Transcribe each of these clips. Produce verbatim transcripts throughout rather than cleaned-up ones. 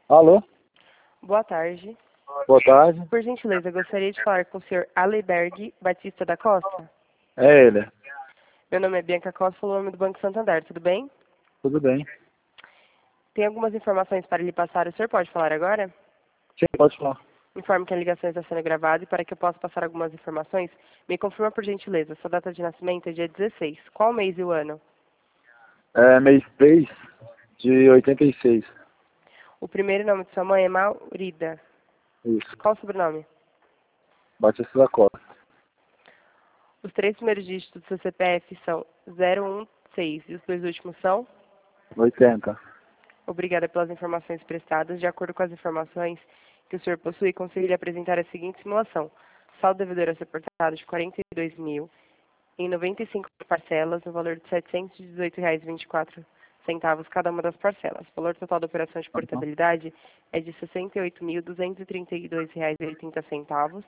Alô? Boa tarde. Boa tarde. Por gentileza, gostaria de falar com o senhor Aleberg Batista da Costa. É ele. Meu nome é Bianca Costa, falou o nome do Banco Santander, tudo bem? Tudo bem. Tem algumas informações para lhe passar, o senhor pode falar agora? Sim, pode falar. Informe que a ligação está sendo gravada e para que eu possa passar algumas informações, me confirma por gentileza, sua data de nascimento é dia dezesseis. Qual o mês e o ano? É mês três de oitenta e seis. O primeiro nome de sua mãe é Maurida. Isso. Qual o sobrenome? Batista da Costa. Os três primeiros dígitos do seu C P F são zero um seis e os dois últimos são? oitenta. Obrigada pelas informações prestadas. De acordo com as informações que o senhor possui, consegui lhe apresentar a seguinte simulação. Saldo devedor a ser portado de quarenta e dois mil em noventa e cinco parcelas, no valor de setecentos e dezoito reais e vinte e quatro centavos cada uma das parcelas. O valor total da operação de Uhum. portabilidade é de sessenta e oito mil duzentos e trinta e dois reais e oitenta centavos.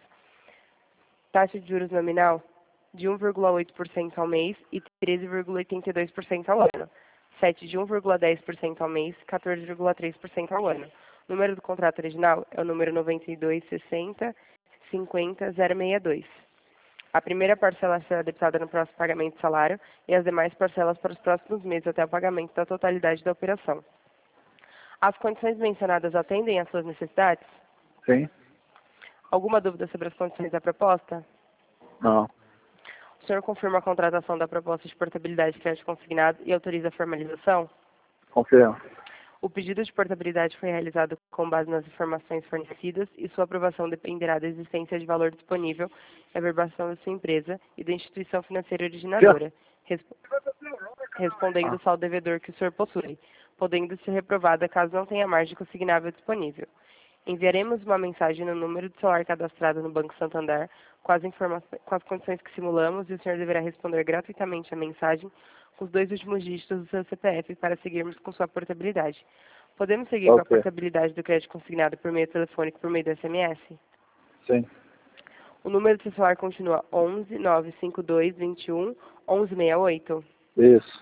Taxa de juros nominal de um vírgula oito por cento ao mês e treze vírgula oitenta e dois por cento ao ano. sete de um vírgula dez por cento ao mês, quatorze vírgula três por cento ao ano. O número do contrato original é o número noventa e dois sessenta cinquenta zero sessenta e dois. A primeira parcela será debitada no próximo pagamento de salário e as demais parcelas para os próximos meses até o pagamento da totalidade da operação. As condições mencionadas atendem às suas necessidades? Sim? Alguma dúvida sobre as condições da proposta? Não. O senhor confirma a contratação da proposta de portabilidade de crédito consignado e autoriza a formalização? Confirma. O pedido de portabilidade foi realizado com base nas informações fornecidas e sua aprovação dependerá da existência de valor disponível e averbação da sua empresa e da instituição financeira originadora, resp- respondendo Ah, o saldo devedor que o senhor possui, podendo ser reprovada caso não tenha margem consignável disponível. Enviaremos uma mensagem no número de celular cadastrado no Banco Santander com as, informações, com as condições que simulamos e o senhor deverá responder gratuitamente a mensagem com os dois últimos dígitos do seu C P F para seguirmos com sua portabilidade. Podemos seguir com a ok. portabilidade do crédito consignado por meio telefônico por meio do S M S? Sim. O número do seu celular continua onze nove cinco dois vinte e um onze sessenta e oito. Isso.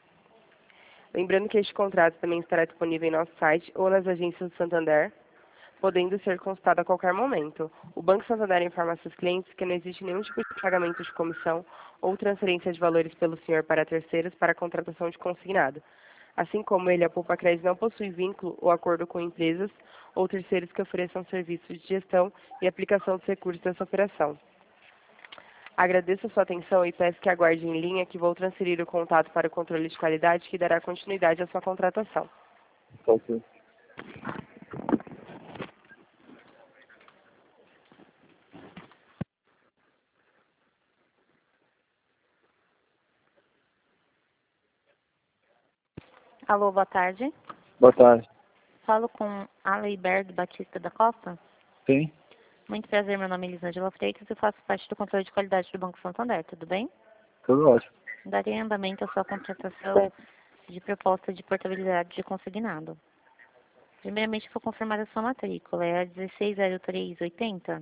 Lembrando que este contrato também estará disponível em nosso site ou nas agências do Santander, podendo ser consultado a qualquer momento. O Banco Santander informa seus clientes que não existe nenhum tipo de pagamento de comissão ou transferência de valores pelo senhor para terceiros para a contratação de consignado. Assim como ele, a Poupa Crédito não possui vínculo ou acordo com empresas ou terceiros que ofereçam serviços de gestão e aplicação dos recursos dessa operação. Agradeço a sua atenção e peço que aguarde em linha que vou transferir o contato para o controle de qualidade que dará continuidade à sua contratação. Ok. Alô, boa tarde. Boa tarde. Falo com Aleberg Batista da Costa. Sim? Muito prazer, meu nome é Elisângela Freitas e faço parte do controle de qualidade do Banco Santander, tudo bem? Tudo ótimo. Darei andamento à sua contratação de proposta de portabilidade de consignado. Primeiramente, vou confirmar a sua matrícula, é a dezesseis zero três oitenta.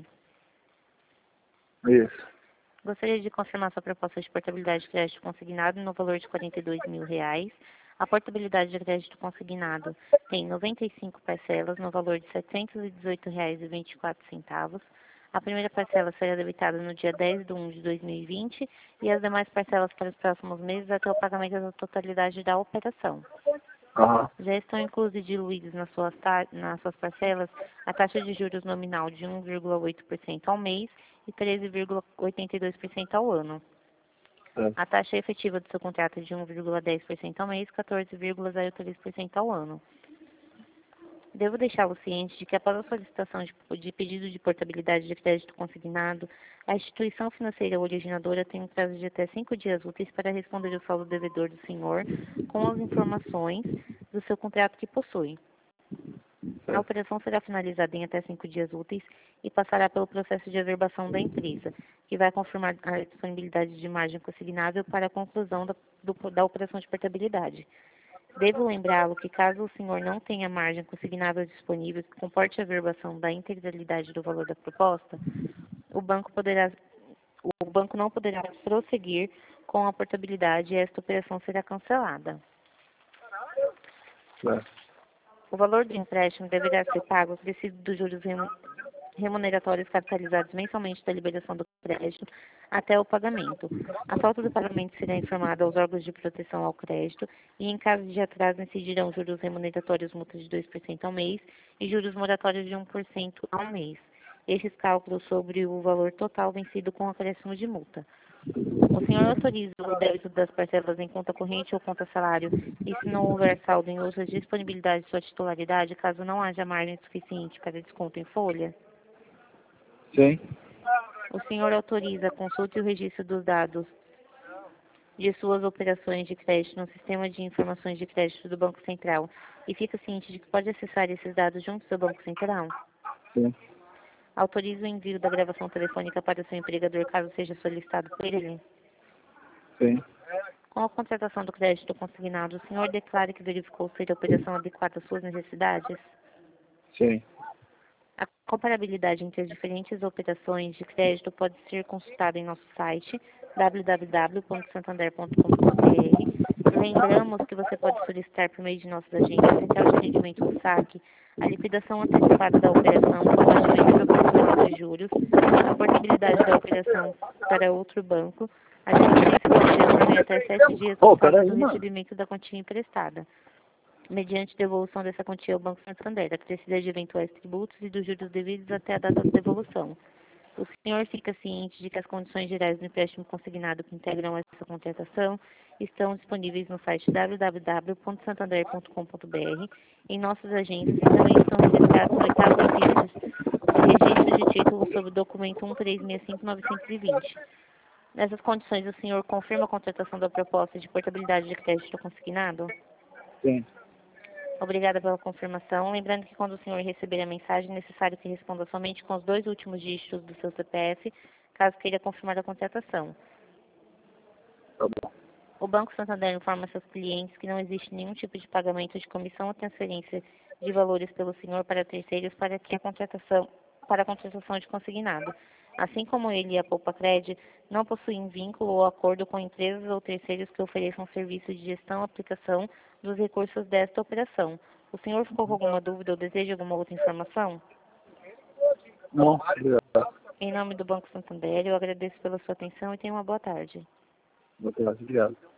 Isso. Gostaria de confirmar sua proposta de portabilidade de crédito consignado no valor de quarenta e dois mil reais. A portabilidade de crédito consignado tem noventa e cinco parcelas no valor de setecentos e dezoito reais e vinte e quatro centavos. A primeira parcela será debitada no dia dez de um de dois mil e vinte e as demais parcelas para os próximos meses até o pagamento da totalidade da operação. Aham. Já estão inclusos e diluídos nas suas, ta- nas suas parcelas a taxa de juros nominal de um vírgula oito por cento ao mês e treze vírgula oitenta e dois por cento ao ano. É. A taxa efetiva do seu contrato é de um vírgula dez por cento ao mês e quatorze vírgula zero três por cento ao ano. Devo deixá-lo ciente de que após a solicitação de, de pedido de portabilidade de crédito consignado, a instituição financeira originadora tem um prazo de até cinco dias úteis para responder o saldo devedor do senhor com as informações do seu contrato que possui. A operação será finalizada em até cinco dias úteis e passará pelo processo de averbação da empresa, que vai confirmar a disponibilidade de margem consignável para a conclusão da, do, da operação de portabilidade. Devo lembrá-lo que caso o senhor não tenha margem consignável disponível que comporte a averbação da integralidade do valor da proposta, o banco poderá, o banco não poderá prosseguir com a portabilidade e esta operação será cancelada. É. O valor do empréstimo deverá ser pago acrescido dos juros remu- remuneratórios capitalizados mensalmente da liberação do crédito até o pagamento. A falta do pagamento será informada aos órgãos de proteção ao crédito e, em caso de atraso, incidirão juros remuneratórios multa de dois por cento ao mês e juros moratórios de um por cento ao mês. Estes cálculos sobre o valor total vencido com acréscimo de multa. O senhor autoriza o débito das parcelas em conta corrente ou conta salário e, se não houver saldo em outras disponibilidades de sua titularidade, caso não haja margem suficiente para desconto em folha? Sim. O senhor autoriza a consulta e o registro dos dados de suas operações de crédito no Sistema de Informações de Crédito do Banco Central e fica ciente de que pode acessar esses dados junto ao seu Banco Central? Sim. Autoriza o envio da gravação telefônica para o seu empregador caso seja solicitado por ele? Sim. Com a contratação do crédito consignado, o senhor declara que verificou ser a operação adequada às suas necessidades? Sim. A comparabilidade entre as diferentes operações de crédito pode ser consultada em nosso site w w w ponto santander ponto com ponto b r. Lembramos que você pode solicitar por meio de nossas agências Central de Atendimento do SAC a liquidação antecipada da operação, o abatimento proporcional dos juros, a portabilidade da operação para outro banco. A diligência pode demorar em até sete dias Ô, após peraí, o mano. recebimento da quantia emprestada, mediante devolução dessa quantia ao Banco Santander, acrescida de eventuais tributos e dos juros devidos até a data da devolução. O senhor fica ciente de que as condições gerais do empréstimo consignado que integram essa contratação estão disponíveis no site w w w ponto santander ponto com ponto b r, em nossas agências, e também estão registrados no oitavo registro, registro de título sob o documento um três seis cinco nove dois zero. Nessas condições, o senhor confirma a contratação da proposta de portabilidade de crédito consignado? Sim. Obrigada pela confirmação. Lembrando que quando o senhor receber a mensagem, é necessário que responda somente com os dois últimos dígitos do seu C P F, caso queira confirmar a contratação. Tá bom. O Banco Santander informa seus clientes que não existe nenhum tipo de pagamento de comissão ou transferência de valores pelo senhor para terceiros para que a contratação, para a contratação de consignado. Assim como ele e a Poupa Cred não possuem vínculo ou acordo com empresas ou terceiros que ofereçam serviço de gestão ou aplicação dos recursos desta operação. O senhor ficou com alguma dúvida ou deseja alguma outra informação? Não, obrigado. Em nome do Banco Santander, eu agradeço pela sua atenção e tenha uma boa tarde. Boa tarde, obrigado.